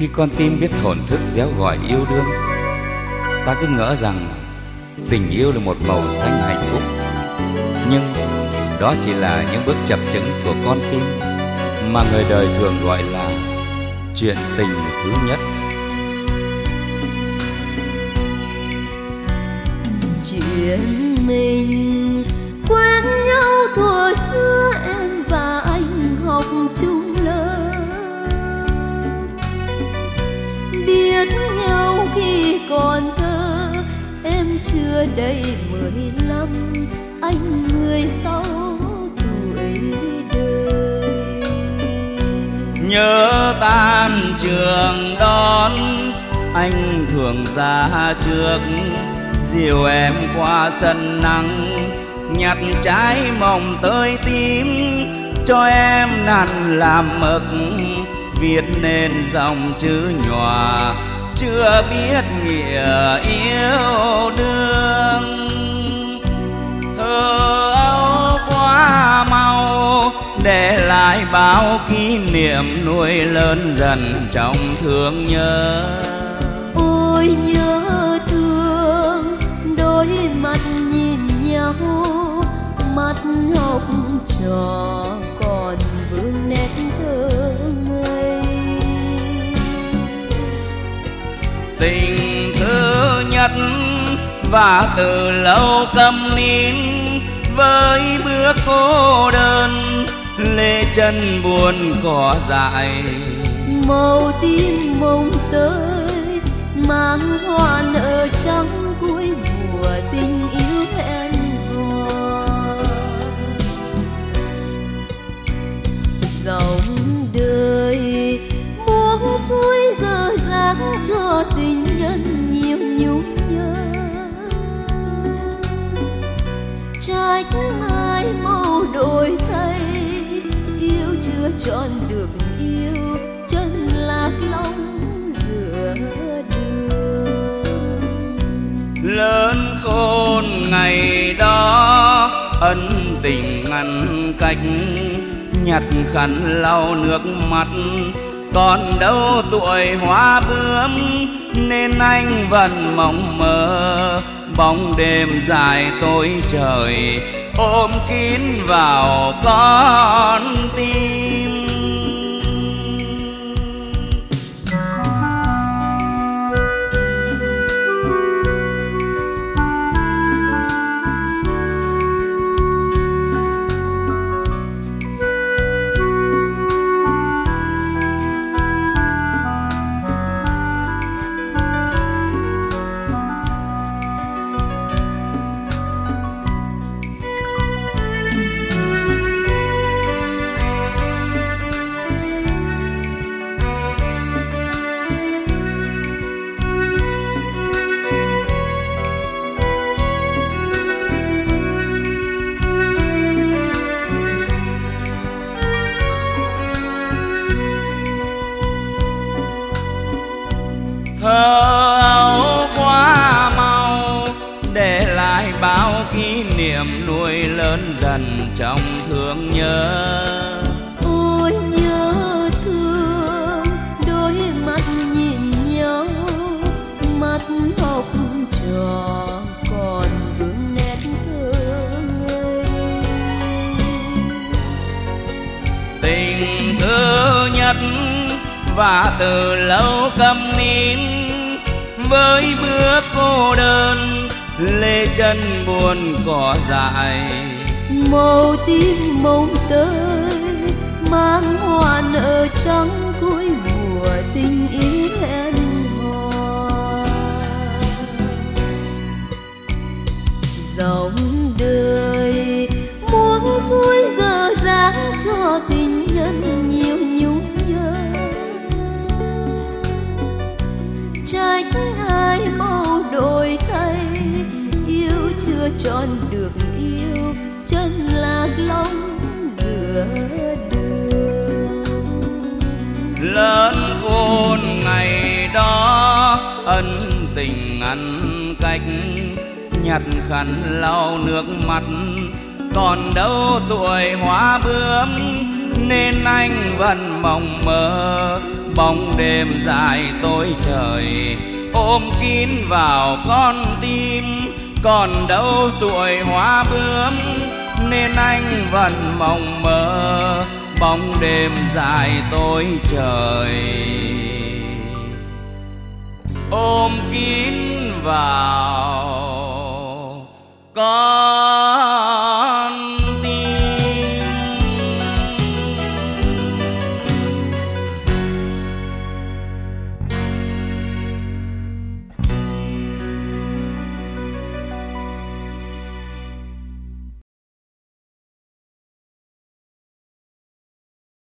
Khi con tim biết thổn thức réo gọi yêu đương, ta cứ ngỡ rằng tình yêu là một màu xanh hạnh phúc. Nhưng đó chỉ là những bước chập chững của con tim mà người đời thường gọi là chuyện tình thứ nhất. Chuyện mình quen nhau thuở xưa, em và anh học chung lớp, biết nhau khi còn thơ. Em chưa đầy 15, anh 16 tuổi đời. Nhớ tan trường đón, anh thường ra trước, dìu em qua sân nắng, nhặt trái mồng tơi tím cho em nặn làm mực, viết nên dòng chữ nhòa chưa biết nghĩa yêu đương. Thơ ấu quá mau, để lại bao kỷ niệm nuôi lớn dần trong thương nhớ. Ôi nhớ thương, đôi mắt nhìn nhau, mắt học trò còn vương nét thơ ngây. Tình thứ nhất và từ lâu câm nín, với bước cô đơn lê chân buồn cỏ dại. Màu tim mộng tới, mang hoa nở trắng cuối mùa tình yêu hẹn hò. Dòng đời buông xuôi dở dáng cho tình nhân nhiều nhung nhớ. Trách ai màu đổi thay, yêu chưa chọn được yêu, chân lạc long giữa đường. Lớn khôn ngày đó ân tình ngăn cách, nhặt khăn lau nước mắt, còn đâu tuổi hoa bướm nên anh vẫn mộng mơ. Bóng đêm dài tối trời ôm kín vào con tim. Thơ ấu quá mau, để lại bao kỷ niệm nuôi lớn dần trong thương nhớ. Ôi nhớ thương, đôi mắt nhìn nhau, mắt học trò còn vương nét thơ ngây. Tình thứ nhất và từ lâu câm nín, với bước cô đơn lê chân buồn cỏ dại. Màu tim mộng tới, mang hoa nở trắng cuối mùa tình yêu hẹn hò. Dòng đời buông xuôi dở dáng cho tình nhân nhiều nhung nhớ. Trách ai màu đổi thay, yêu chưa chọn được yêu, chân lạc long giữa đường. Lớn khôn ngày đó ân tình ngăn cách, nhặt khăn lau nước mắt, còn đâu tuổi hoa bướm nên anh vẫn mộng mơ bóng đêm dài tối trời ôm kín vào con tim. Còn đâu tuổi hoa bướm nên anh vẫn mộng mơ bóng đêm dài tối trời ôm kín vào